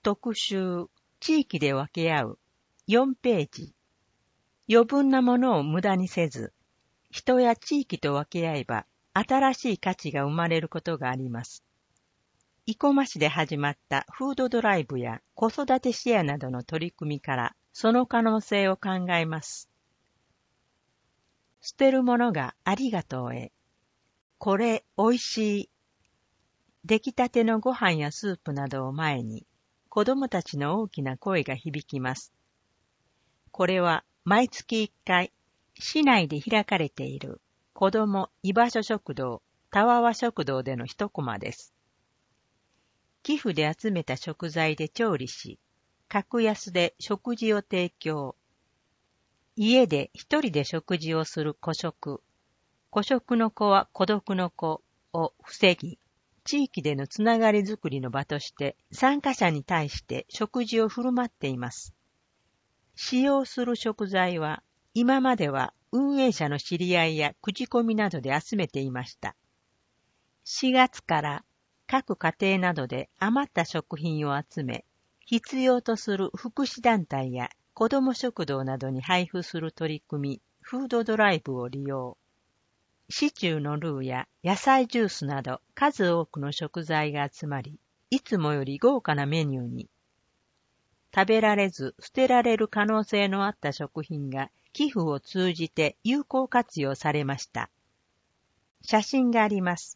特集、地域で分け合う、4ページ。余分なものを無駄にせず、人や地域と分け合えば、新しい価値が生まれることがあります。生駒市で始まったフードドライブや子育てシェアなどの取り組みから、その可能性を考えます。捨てるものがありがとうへ。これ、おいしい。出来たてのご飯やスープなどを前に、子供たちの大きな声が響きます。これは毎月1回、市内で開かれている子供居場所食堂、たわわ食堂での一コマです。寄付で集めた食材で調理し、格安で食事を提供。家で一人で食事をする孤食。孤食の子は孤独の子を防ぎ、地域でのつながりづくりの場として参加者に対して食事を振る舞っています。使用する食材は今までは運営者の知り合いや口コミなどで集めていました。4月から各家庭などで余った食品を集め、必要とする福祉団体や子ども食堂などに配布する取り組み、フードドライブを利用。シチューのルーや野菜ジュースなど数多くの食材が集まり、いつもより豪華なメニューに。食べられず捨てられる可能性のあった食品が寄付を通じて有効活用されました。写真があります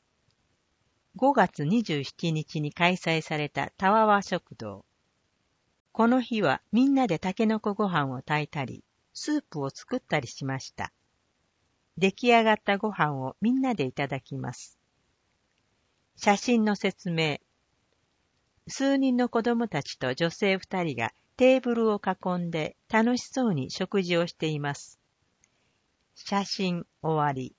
。5月27日に開催されたたわわ食堂。この日はみんなでたけのこご飯を炊いたり、スープを作ったりしました。出来上がったご飯をみんなでいただきます。写真の説明。数人の子供たちと女性2人がテーブルを囲んで楽しそうに食事をしています。写真終わり。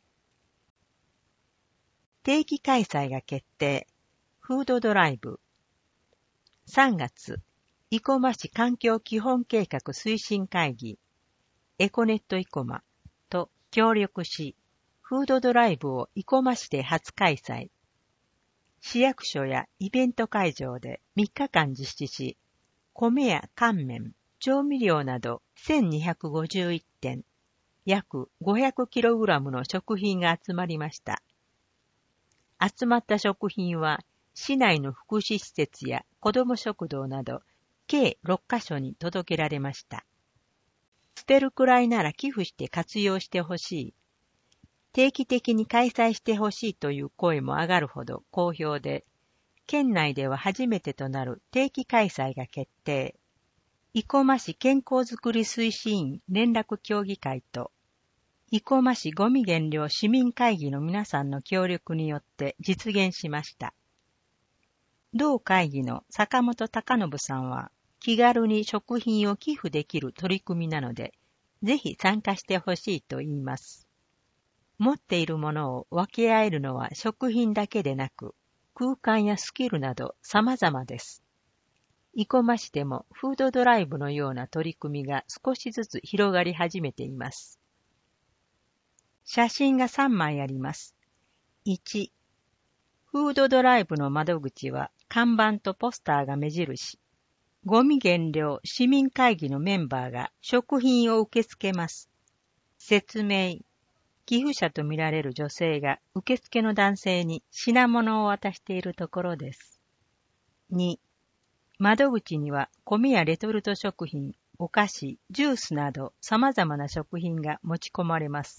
定期開催が決定。フードドライブ。3月、生駒市環境基本計画推進会議、エコネット生駒と協力し、フードドライブを生駒市で初開催。市役所やイベント会場で3日間実施し、米や乾麺、調味料など1251点、約 500kg の食品が集まりました。集まった食品は、市内の福祉施設や子ども食堂など、計6カ所に届けられました。捨てるくらいなら寄付して活用してほしい。定期的に開催してほしいという声も上がるほど好評で、県内では初めてとなる定期開催が決定。生駒市健康づくり推進員連絡協議会と、生駒市ごみ減量市民会議の皆さんの協力によって実現しました。同会議の坂本隆信さんは、気軽に食品を寄付できる取り組みなので、ぜひ参加してほしいと言います。持っているものを分け合えるのは食品だけでなく、空間やスキルなど様々です。生駒市でもフードドライブのような取り組みが少しずつ広がり始めています。写真が3枚あります。1、フードドライブの窓口は看板とポスターが目印。ゴミ減量市民会議のメンバーが食品を受け付けます。説明。寄付者とみられる女性が受付の男性に品物を渡しているところです。2、窓口には米やレトルト食品、お菓子、ジュースなど様々な食品が持ち込まれます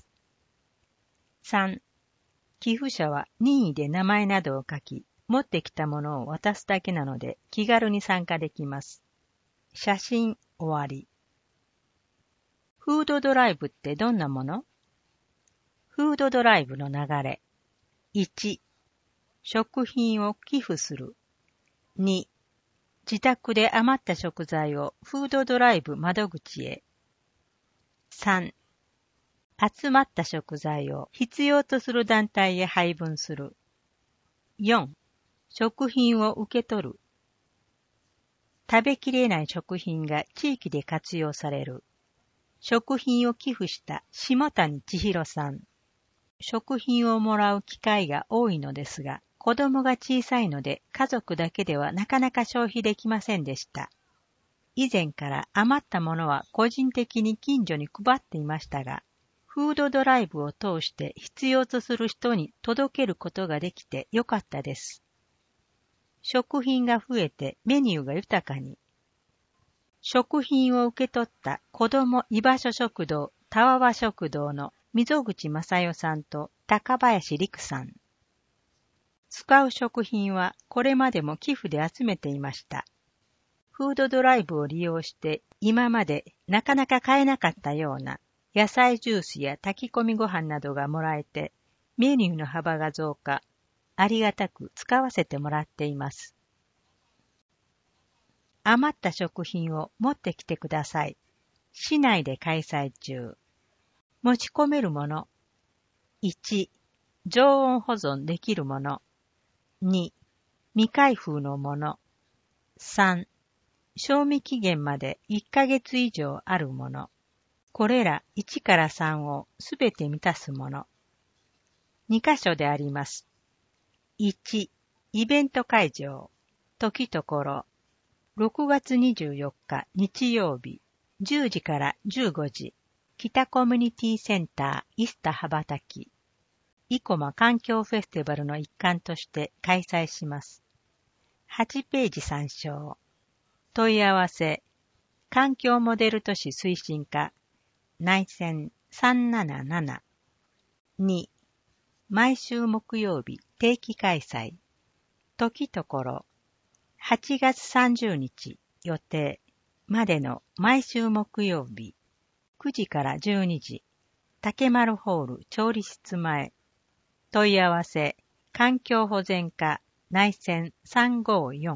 。3、寄付者は任意で名前などを書き、持ってきたものを渡すだけなので気軽に参加できます。写真終わり。フードドライブってどんなもの？フードドライブの流れ。1、食品を寄付する。2、自宅で余った食材をフードドライブ窓口へ。3、集まった食材を必要とする団体へ配分する。4、食品を受け取る。食べきれない食品が地域で活用される。食品を寄付した下谷千尋さん。食品をもらう機会が多いのですが、 子供が小さいので家族だけではなかなか消費できませんでした。以前から余ったものは個人的に近所に配っていましたが、フードドライブを通して必要とする人に届けることができてよかったです。食品が増えてメニューが豊かに。食品を受け取った子ども居場所食堂たわわ食堂の溝口正代さんと高林陸さん。使う食品はこれまでも寄付で集めていました。フードドライブを利用して今までなかなか買えなかったような野菜ジュースや炊き込みご飯などがもらえてメニューの幅が増加、ありがたく使わせてもらっています。余った食品を持ってきてください。市内で開催中。持ち込めるもの。1、常温保存できるもの。2、未開封のもの。3、賞味期限まで1ヶ月以上あるもの。これら1から3をすべて満たすもの。2箇所であります。1、イベント会場。時ところ。6月24日日曜日、10時から15時。北コミュニティセンターイスタ羽ばたき。生駒環境フェスティバルの一環として開催します。8ページ参照。問い合わせ。環境モデル都市推進課。内線377。2、毎週木曜日定期開催。時ところ。8月30日予定までの毎週木曜日。9時から12時。竹丸ホール調理室前。問い合わせ。環境保全課。内線354。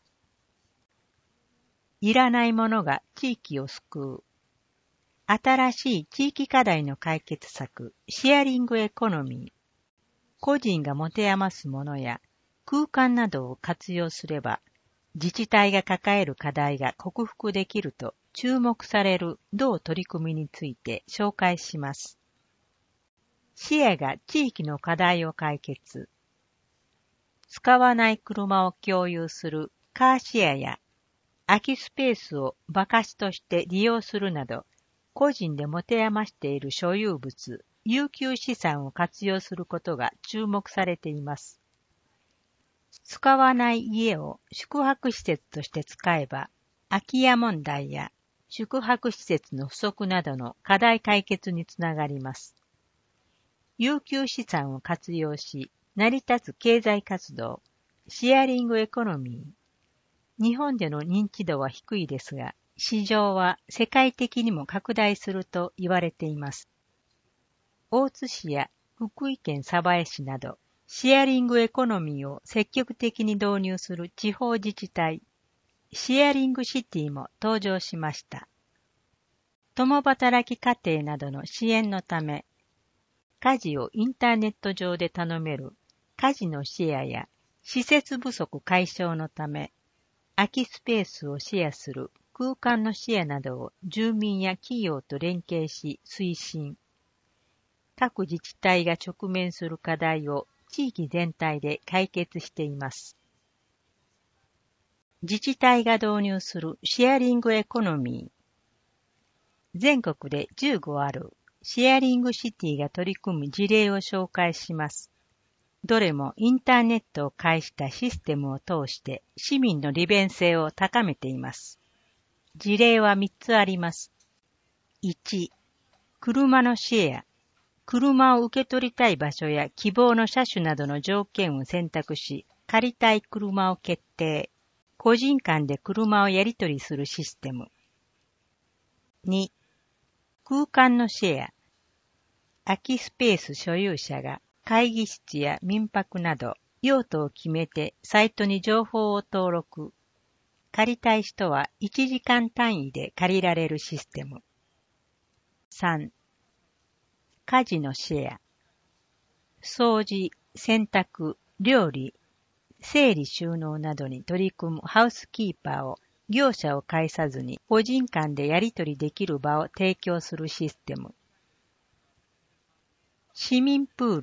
いらないものが地域を救う。新しい地域課題の解決策、シェアリングエコノミー。個人が持て余すものや空間などを活用すれば、自治体が抱える課題が克服できると注目される同取り組みについて紹介します。シェアが地域の課題を解決。使わない車を共有するカーシェアや空きスペースを場貸しとして利用するなど、個人で持て余している所有物、有給資産を活用することが注目されています。使わない家を宿泊施設として使えば、空き家問題や宿泊施設の不足などの課題解決につながります。有給資産を活用し、成り立つ経済活動、シェアリングエコノミー。日本での認知度は低いですが、市場は世界的にも拡大すると言われています。大津市や福井県鯖江市など、シェアリングエコノミーを積極的に導入する地方自治体、シェアリングシティも登場しました。共働き家庭などの支援のため、家事をインターネット上で頼める家事のシェアや施設不足解消のため、空きスペースをシェアする空間のシェアなどを住民や企業と連携し推進。各自治体が直面する課題を地域全体で解決しています。自治体が導入するシェアリングエコノミー。全国で15あるシェアリングシティが取り組む事例を紹介します。どれもインターネットを介したシステムを通して市民の利便性を高めています。事例は3つあります。1、車のシェア。車を受け取りたい場所や希望の車種などの条件を選択し、借りたい車を決定。個人間で車をやり取りするシステム。2、空間のシェア。空きスペース所有者が会議室や民泊など用途を決めてサイトに情報を登録。借りたい人は1時間単位で借りられるシステム。3、家事のシェア。掃除、洗濯、料理、整理収納などに取り組むハウスキーパーを業者を介さずに個人間でやり取りできる場を提供するシステム。市民プール、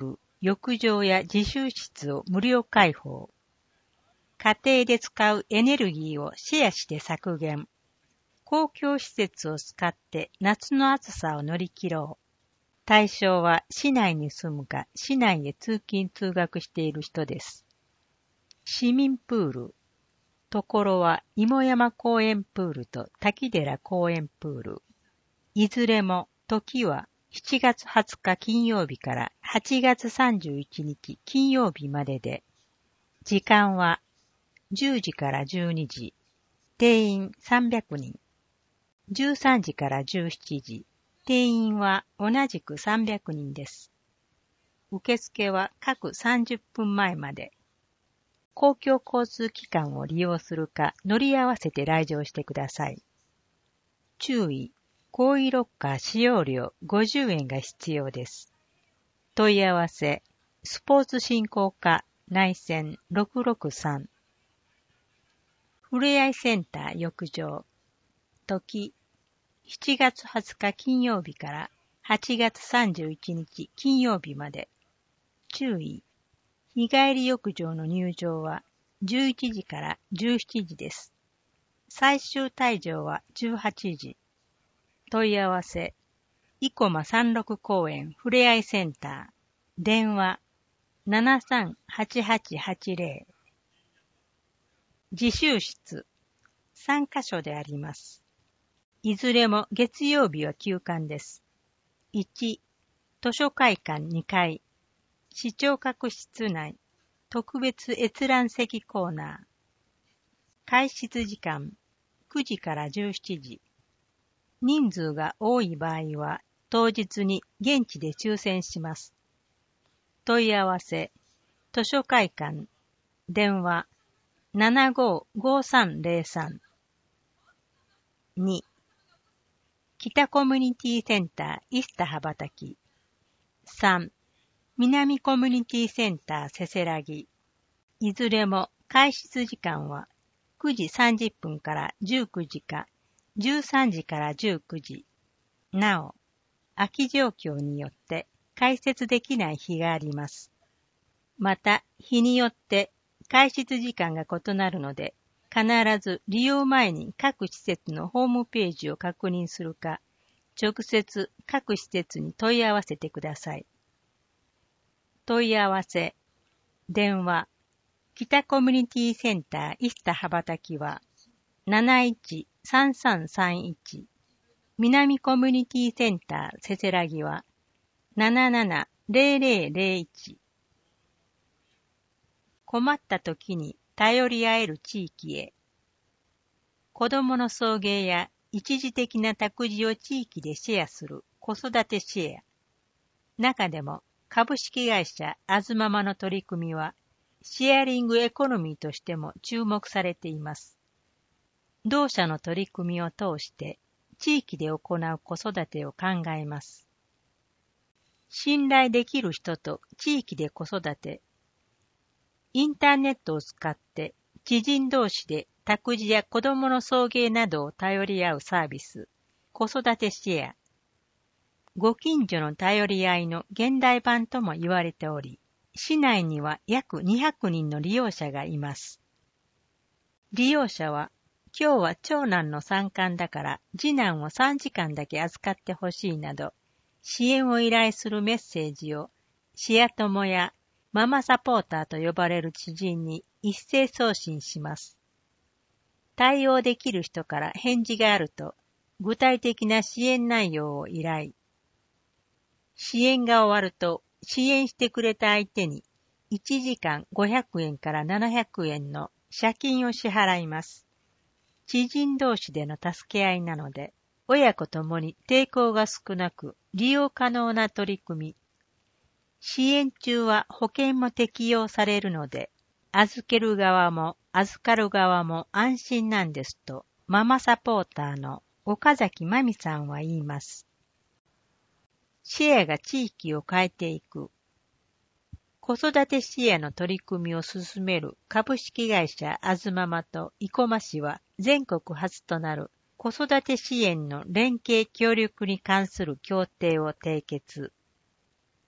浴場や自習室を無料開放。家庭で使うエネルギーをシェアして削減。公共施設を使って夏の暑さを乗り切ろう。対象は市内に住むか市内へ通勤通学している人です。市民プール。ところは芋山公園プールと滝寺公園プール。いずれも時は7月20日金曜日から8月31日金曜日までで、時間は10時から12時、定員300人。13時から17時、定員は同じく300人です。受付は各30分前まで。公共交通機関を利用するか乗り合わせて来場してください。注意、更衣ロッカー使用料50円が必要です。問い合わせ、スポーツ振興課内線663。ふれあいセンター浴場。時、7月20日金曜日から8月31日金曜日まで。注意、日帰り浴場の入場は11時から17時です。最終退場は18時。問い合わせ、生駒山麓公園ふれあいセンター。電話、738880。自習室、3カ所であります。いずれも月曜日は休館です。1、図書会館2階、視聴覚室内、特別閲覧席コーナー。開室時間、9時から17時。人数が多い場合は、当日に現地で抽選します。問い合わせ、図書会館、電話、755303。2、北コミュニティセンター石田羽ばたき。3、南コミュニティセンターせせらぎ。いずれも開室時間は9時30分から19時か13時から19時。なお、空き状況によって開設できない日があります。また、日によって開室時間が異なるので、必ず利用前に各施設のホームページを確認するか、直接各施設に問い合わせてください。問い合わせ、電話、北コミュニティセンター石田羽ばたきは713331、南コミュニティセンターせせらぎは770001。困った時に頼り合える地域へ。子供の送迎や一時的な託児を地域でシェアする子育てシェア。中でも株式会社あずままの取り組みはシェアリングエコノミーとしても注目されています。同社の取り組みを通して地域で行う子育てを考えます。信頼できる人と地域で子育て。インターネットを使って知人同士で託児や子供の送迎などを頼り合うサービス、子育てシェア。ご近所の頼り合いの現代版とも言われており、市内には約200人の利用者がいます。利用者は、今日は長男の参観だから次男を3時間だけ預かってほしいなど、支援を依頼するメッセージを、シア友やママサポーターと呼ばれる知人に一斉送信します。対応できる人から返事があると、具体的な支援内容を依頼。支援が終わると、支援してくれた相手に1時間500円から700円の謝金を支払います。知人同士での助け合いなので、親子ともに抵抗が少なく利用可能な取り組み。支援中は保険も適用されるので、預ける側も預かる側も安心なんですと、ママサポーターの岡崎真美さんは言います。シェアが地域を変えていく。子育てシェアの取り組みを進める株式会社あずままと生駒市は全国初となる子育て支援の連携協力に関する協定を締結。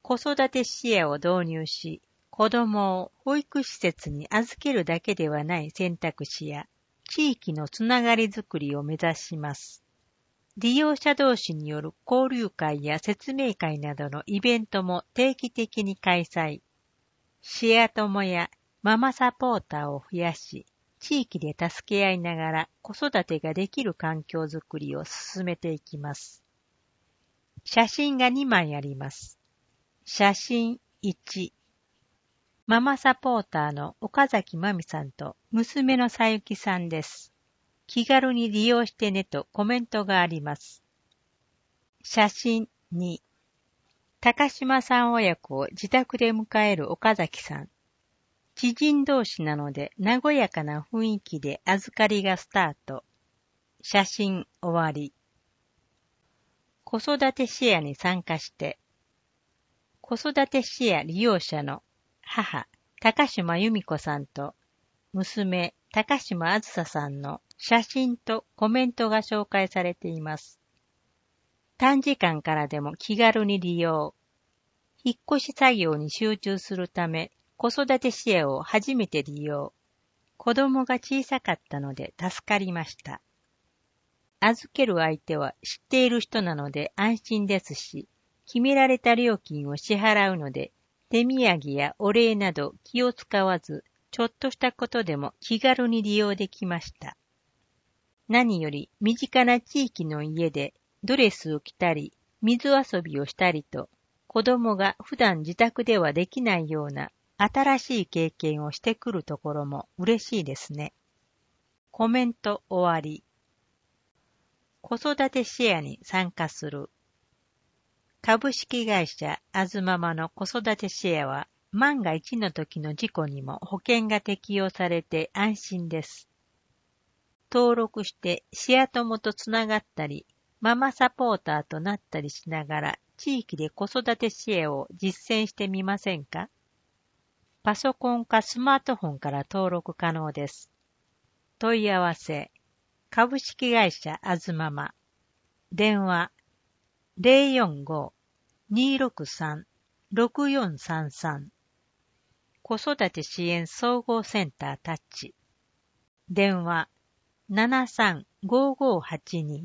子育て支援を導入し、子供を保育施設に預けるだけではない選択肢や、地域のつながりづくりを目指します。利用者同士による交流会や説明会などのイベントも定期的に開催。シェア友やママサポーターを増やし、地域で助け合いながら子育てができる環境づくりを進めていきます。写真が2枚あります。写真1。ママサポーターの岡崎真美さんと娘のさゆきさんです。気軽に利用してねとコメントがあります。写真2。高島さん親子を自宅で迎える岡崎さん。知人同士なので和やかな雰囲気で預かりがスタート。写真終わり。子育てシェアに参加して、子育てシェア利用者の母、高島由美子さんと娘、高島あずささんの写真とコメントが紹介されています。短時間からでも気軽に利用。引っ越し作業に集中するため、子育て支援を初めて利用。子供が小さかったので助かりました。預ける相手は知っている人なので安心ですし、決められた料金を支払うので、手土産やお礼など気を使わず、ちょっとしたことでも気軽に利用できました。何より身近な地域の家でドレスを着たり、水遊びをしたりと、子供が普段自宅ではできないような新しい経験をしてくるところも嬉しいですね。コメント終わり。子育てシェアに参加する。株式会社あずままの子育てシェアは万が一の時の事故にも保険が適用されて安心です。登録してシェア友とつながったり、ママサポーターとなったりしながら地域で子育て支援を実践してみませんか？パソコンかスマートフォンから登録可能です。問い合わせ、株式会社あずまま。電話、045-263-6433。子育て支援総合センタータッチ。電話、735582。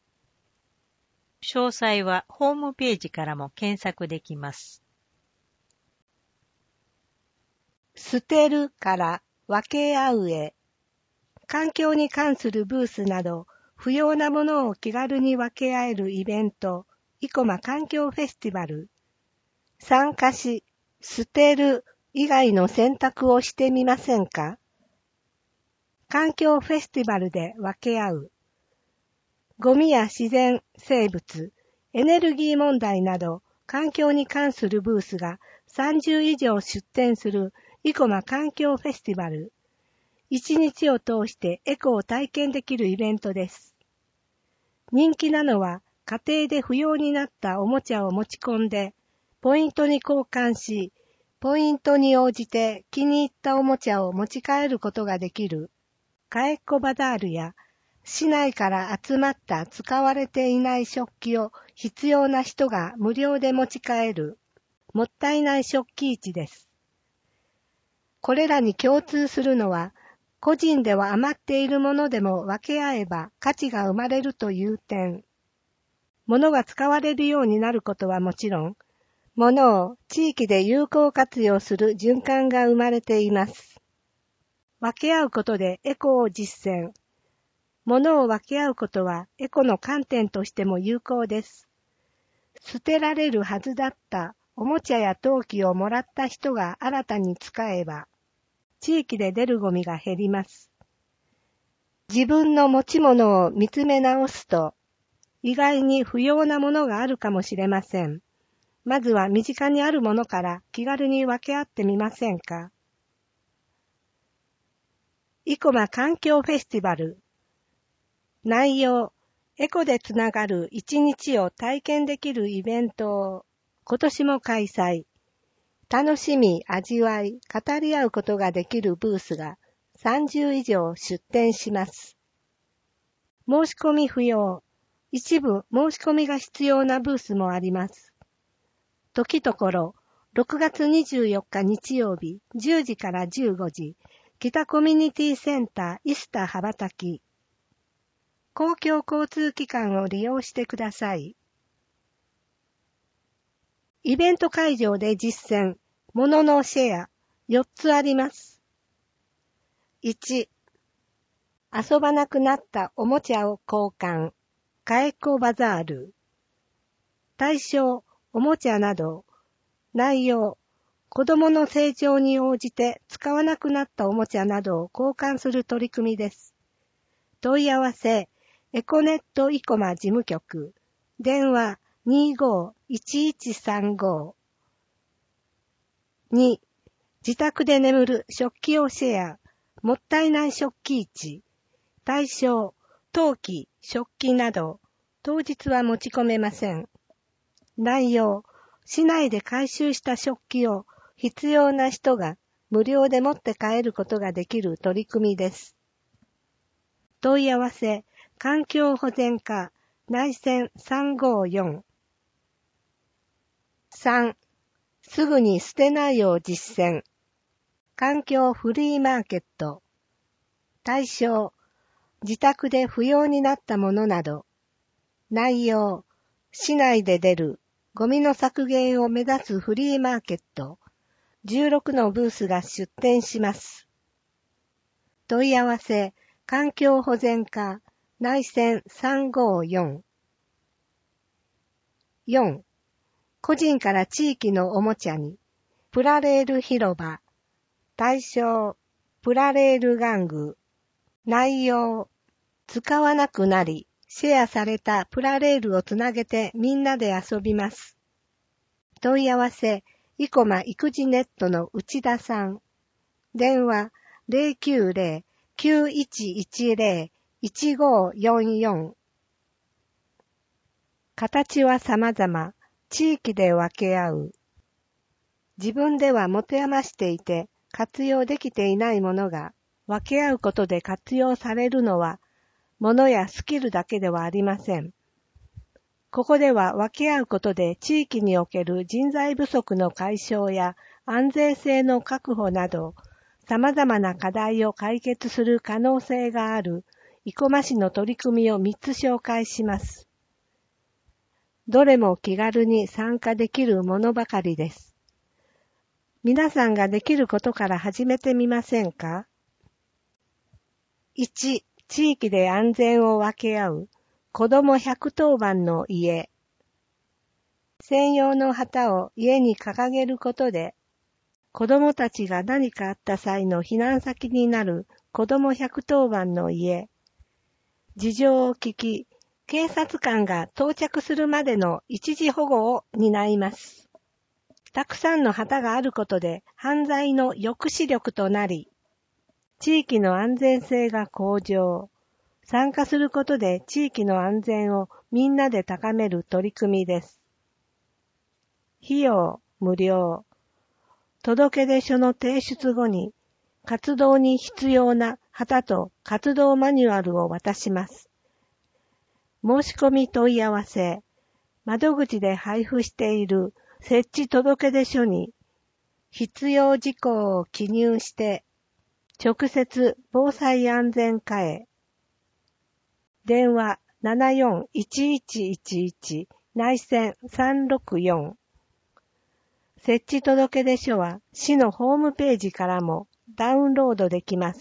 詳細はホームページからも検索できます。 捨てるから分け合うへ。環境に関するブースなど、不要なものを気軽に分け合えるイベント、生駒環境フェスティバル。参加し、捨てる以外の選択をしてみませんか？環境フェスティバルで分け合う。ゴミや自然、生物、エネルギー問題など、環境に関するブースが30以上出展する生駒環境フェスティバル。1日を通してエコを体験できるイベントです。人気なのは家庭で不要になったおもちゃを持ち込んで、ポイントに交換し、ポイントに応じて気に入ったおもちゃを持ち帰ることができる、かえっこバザールや、市内から集まった使われていない食器を必要な人が無料で持ち帰る、もったいない食器市です。これらに共通するのは、個人では余っているものでも分け合えば価値が生まれるという点。物が使われるようになることはもちろん、物を地域で有効活用する循環が生まれています。分け合うことでエコを実践。物を分け合うことはエコの観点としても有効です。捨てられるはずだったおもちゃや陶器をもらった人が新たに使えば、地域で出るゴミが減ります。自分の持ち物を見つめ直すと、意外に不要なものがあるかもしれません。まずは身近にあるものから気軽に分け合ってみませんか？生駒環境フェスティバル。内容、エコでつながる一日を体験できるイベントを今年も開催。楽しみ、味わい、語り合うことができるブースが30以上出展します。申し込み不要。一部申し込みが必要なブースもあります。 時ところ、6月24日日曜日、10時から15時、北コミュニティセンターイスタ羽ばたき。公共交通機関を利用してください。イベント会場で実践、物のシェア、4つあります。1、遊ばなくなったおもちゃを交換、かえこバザール。対象、おもちゃなど、内容、子供の成長に応じて使わなくなったおもちゃなどを交換する取り組みです。問い合わせ、エコネット生駒事務局、電話 25-1135。2、自宅で眠る食器をシェア、もったいない食器市。対象、陶器、食器など、当日は持ち込めません。内容、市内で回収した食器を必要な人が無料で持って帰ることができる取り組みです。問い合わせ、環境保全課、内線354。3、すぐに捨てないを実践。環境フリーマーケット。対象、自宅で不要になったものなど。内容、市内で出るゴミの削減を目指すフリーマーケット。16のブースが出展します。問い合わせ、環境保全課、内線354。4、個人から地域のおもちゃに、プラレール広場。対象、プラレール玩具。内容、使わなくなり、シェアされたプラレールをつなげてみんなで遊びます。問い合わせ、生駒育児ネットの内田さん。電話 090-9110-1544。形は様々、地域で分け合う。自分では持て余していて活用できていないものが分け合うことで活用されるのは、物やスキルだけではありません。ここでは分け合うことで地域における人材不足の解消や安全性の確保など、様々な課題を解決する可能性がある生駒市の取り組みを3つ紹介します。どれも気軽に参加できるものばかりです。皆さんができることから始めてみませんか？ 1、地域で安全を分け合う子ども110番の家。専用の旗を家に掲げることで、子どもたちが何かあった際の避難先になる子ども110番の家。事情を聞き、警察官が到着するまでの一時保護を担います。たくさんの旗があることで犯罪の抑止力となり、地域の安全性が向上。参加することで地域の安全をみんなで高める取り組みです。費用無料。届出書の提出後に活動に必要な旗と活動マニュアルを渡します。申し込み問い合わせ。窓口で配布している設置届出書に必要事項を記入して直接防災安全課へ。電話 74-1111 内線364。設置届出書は市のホームページからもダウンロードできます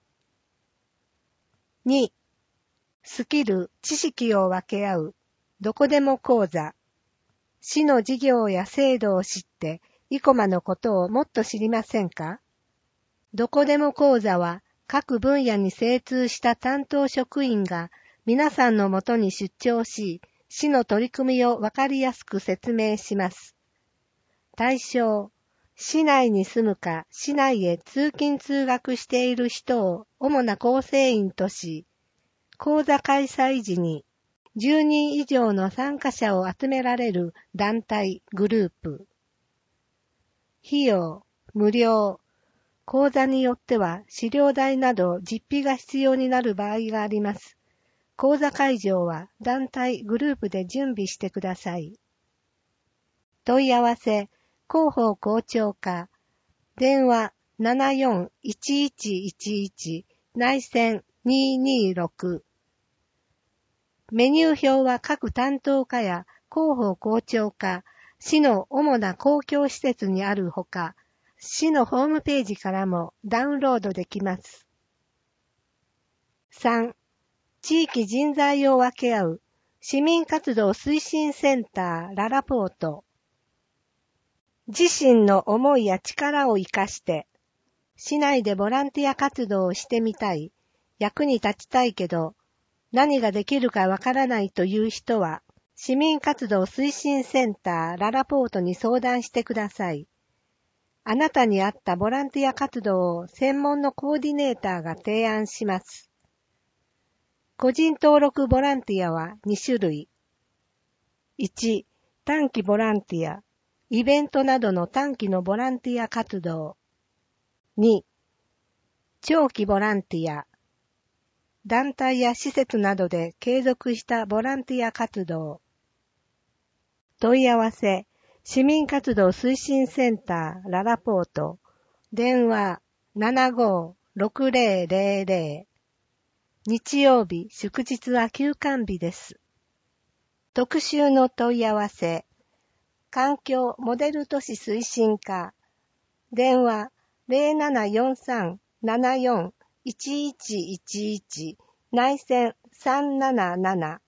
。2、スキル、知識を分け合う、どこでも講座。市の事業や制度を知って、生駒のことをもっと知りませんか？どこでも講座は各分野に精通した担当職員が皆さんのもとに出張し、市の取り組みをわかりやすく説明します。対象、市内に住むか市内へ通勤通学している人を主な構成員とし、講座開催時に10人以上の参加者を集められる団体、グループ。費用、無料。講座によっては資料代など実費が必要になる場合があります。講座会場は団体グループで準備してください。 問い合わせ、広報校長課、電話74-1111、内線226。メニュー表は各担当課や広報校長課、市の主な公共施設にあるほか、市のホームページからもダウンロードできます。3. 地域人材を分け合う市民活動推進センターララポート。自身の思いや力を生かして、市内でボランティア活動をしてみたい、役に立ちたいけど、何ができるかわからないという人は、市民活動推進センターララポートに相談してください。あなたに合ったボランティア活動を専門のコーディネーターが提案します。個人登録ボランティアは2種類。1、短期ボランティア、イベントなどの短期のボランティア活動。2、長期ボランティア、団体や施設などで継続したボランティア活動。問い合わせ、市民活動推進センターララポート、電話75-6000。日曜日、祝日は休館日です。特集の問い合わせ、環境モデル都市推進課、電話0743-74-1111、内線377。